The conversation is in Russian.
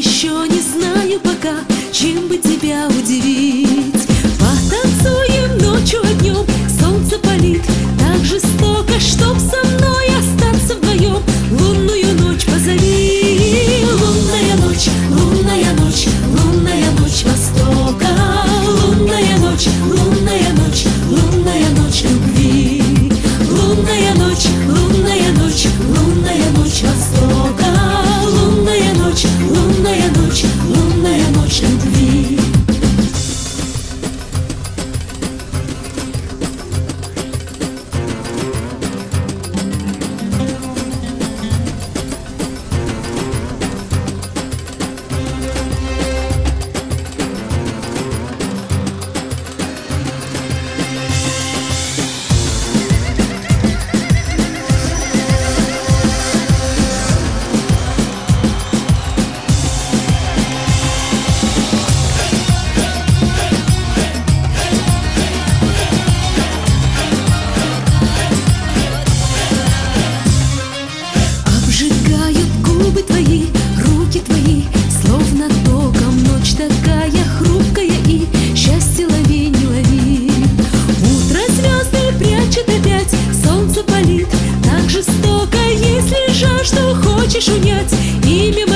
еще не знаю пока, чем бы тебя удивить. Потанцуем ночью и днем, солнце палит так жестоко, чтоб со мной остаться вдвоем. Лунную ночь позови. Лунная ночь, лунная ночь, лунная ночь Востока. Лунная ночь, лунная ночь, лунная ночь любви. Лунная ночь, лунная ночь, лунная ночь Востока. Лунная ночь, лунная ночь, лунная ночь любви. Твои, руки твои, словно током. Ночь такая хрупкая, и счастье лови, не лови. Утро звезды прячет опять, солнце палит так жестоко. Если жажду хочешь унять, имя